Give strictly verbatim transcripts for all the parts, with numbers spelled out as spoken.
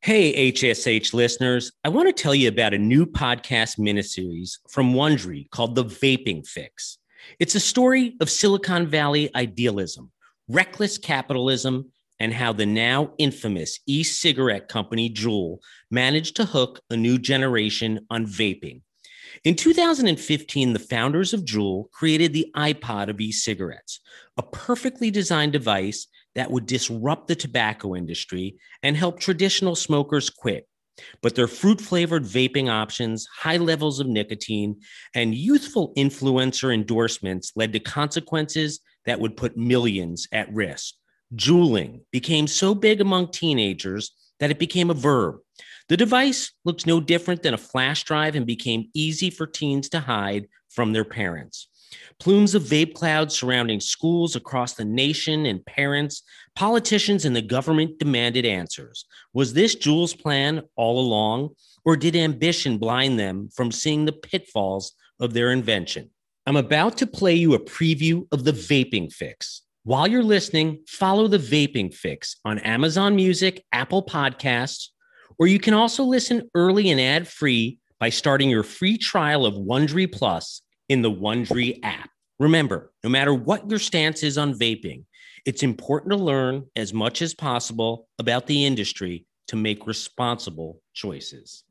Hey, H S H listeners, I want to tell you about a new podcast miniseries from Wondery called The Vaping Fix. It's a story of Silicon Valley idealism, reckless capitalism, and how the now infamous e-cigarette company Juul managed to hook a new generation on vaping. In two thousand fifteen, the founders of Juul created the iPod of e-cigarettes, a perfectly designed device that would disrupt the tobacco industry and help traditional smokers quit. But their fruit-flavored vaping options, high levels of nicotine, and youthful influencer endorsements led to consequences that would put millions at risk. Juuling became so big among teenagers that it became a verb. The device looks no different than a flash drive and became easy for teens to hide from their parents. Plumes of vape clouds surrounding schools across the nation and parents, politicians, and the government demanded answers. Was this Juul's plan all along, or did ambition blind them from seeing the pitfalls of their invention? I'm about to play you a preview of The Vaping Fix. While you're listening, follow The Vaping Fix on Amazon Music, Apple Podcasts, or you can also listen early and ad-free by starting your free trial of Wondery Plus in the Wondery app. Remember, no matter what your stance is on vaping, it's important to learn as much as possible about the industry to make responsible choices.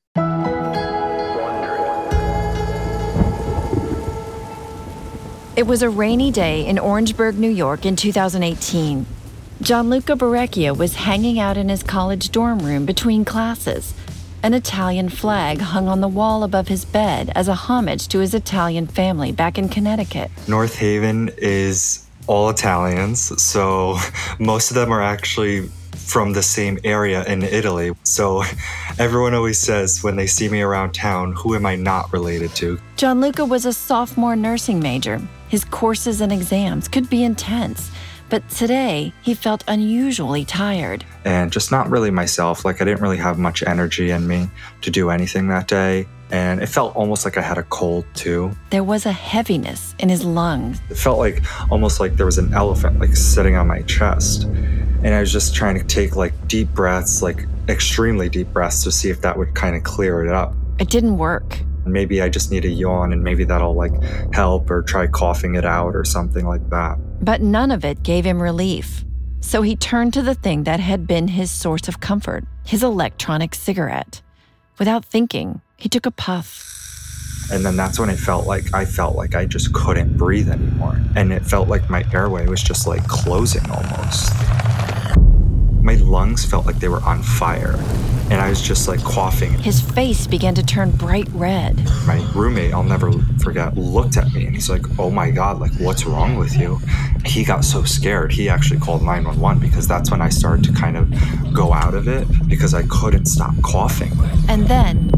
It was a rainy day in Orangeburg, New York in two thousand eighteen. Gianluca Barrecchia was hanging out in his college dorm room between classes. An Italian flag hung on the wall above his bed as a homage to his Italian family back in Connecticut. North Haven is all Italians, so most of them are actually from the same area in Italy. So everyone always says when they see me around town, who am I not related to? Gianluca was a sophomore nursing major. His courses and exams could be intense, but today he felt unusually tired. And just not really myself. Like I didn't really have much energy in me to do anything that day. And it felt almost like I had a cold too. There was a heaviness in his lungs. It felt like almost like there was an elephant like sitting on my chest. And I was just trying to take like deep breaths, like extremely deep breaths to see if that would kind of clear it up. It didn't work. Maybe I just need a yawn and maybe that'll like help, or try coughing it out or something like that. But none of it gave him relief. So he turned to the thing that had been his source of comfort, his electronic cigarette. Without thinking, he took a puff. And then that's when it felt like I felt like I just couldn't breathe anymore. And it felt like my airway was just like closing almost. My lungs felt like they were on fire. And I was just like coughing. His face began to turn bright red. My roommate, I'll never forget, looked at me and he's like, oh my God, like what's wrong with you? He got so scared. He actually called nine one one because that's when I started to kind of go out of it because I couldn't stop coughing. And then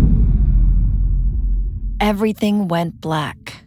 everything went black.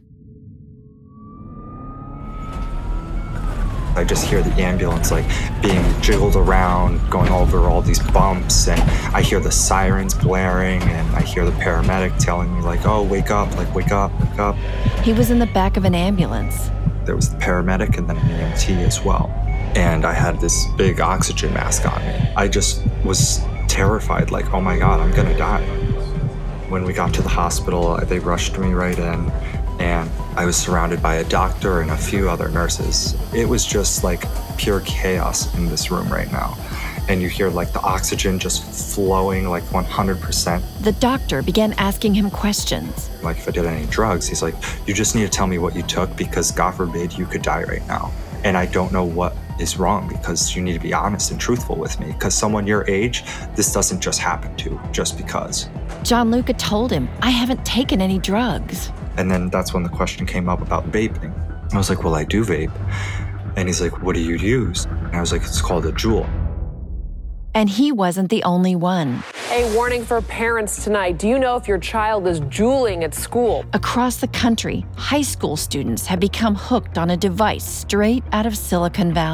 I just hear the ambulance like being jiggled around, going over all these bumps, and I hear the sirens blaring, and I hear the paramedic telling me like, oh, wake up, like wake up, wake up. He was in the back of an ambulance. There was the paramedic and then an E M T as well. And I had this big oxygen mask on me. I just was terrified, like, oh my God, I'm gonna die. When we got to the hospital, they rushed me right in. And I was surrounded by a doctor and a few other nurses. It was just like pure chaos in this room right now. And you hear like the oxygen just flowing like one hundred percent. The doctor began asking him questions. Like if I did any drugs, he's like, you just need to tell me what you took because God forbid you could die right now. And I don't know what is wrong because you need to be honest and truthful with me because someone your age, this doesn't just happen to just because. Gianluca told him, I haven't taken any drugs. And then that's when the question came up about vaping. I was like, well, I do vape. And he's like, what do you use? And I was like, it's called a Juul. And he wasn't the only one. A warning for parents tonight. Do you know if your child is juuling at school? Across the country, high school students have become hooked on a device straight out of Silicon Valley.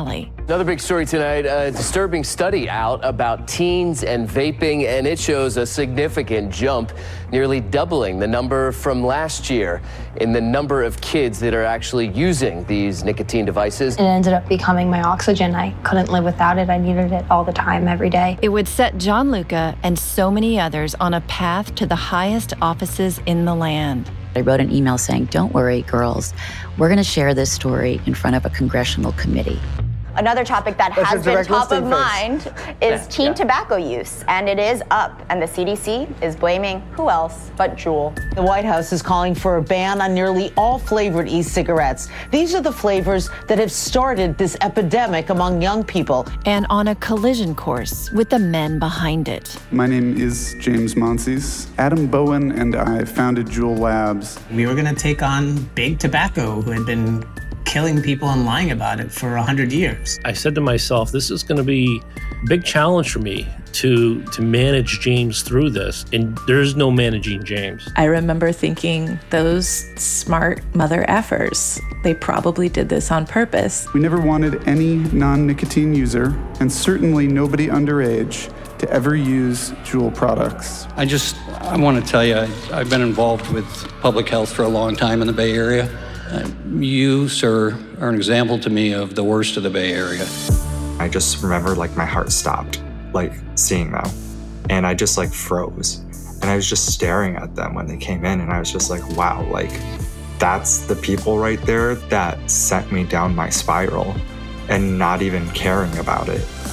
Another big story tonight, a disturbing study out about teens and vaping, and it shows a significant jump, nearly doubling the number from last year in the number of kids that are actually using these nicotine devices. It ended up becoming my oxygen. I couldn't live without it. I needed it all the time, every day. It would set Gianluca and so many others on a path to the highest offices in the land. I wrote an email saying, don't worry, girls, we're going to share this story in front of a congressional committee. Another topic that That's has been top of face. mind is yeah, teen yeah. tobacco use, and it is up. And the C D C is blaming who else but Juul. The White House is calling for a ban on nearly all flavored e-cigarettes. These are the flavors that have started this epidemic among young people. And on a collision course with the men behind it. My name is James Monsees. Adam Bowen and I founded Juul Labs. We were going to take on Big Tobacco, who had been killing people and lying about it for a hundred years. I said to myself, this is going to be a big challenge for me to to manage James through this, and there's no managing James. I remember thinking, those smart mother effers, they probably did this on purpose. We never wanted any non-nicotine user, and certainly nobody underage, to ever use Juul products. I just, I want to tell you, I, I've been involved with public health for a long time in the Bay Area. Uh, you, sir, are an example to me of the worst of the Bay Area. I just remember like my heart stopped, like seeing them. And I just like froze. And I was just staring at them when they came in, and I was just like, wow, like that's the people right there that sent me down my spiral and not even caring about it.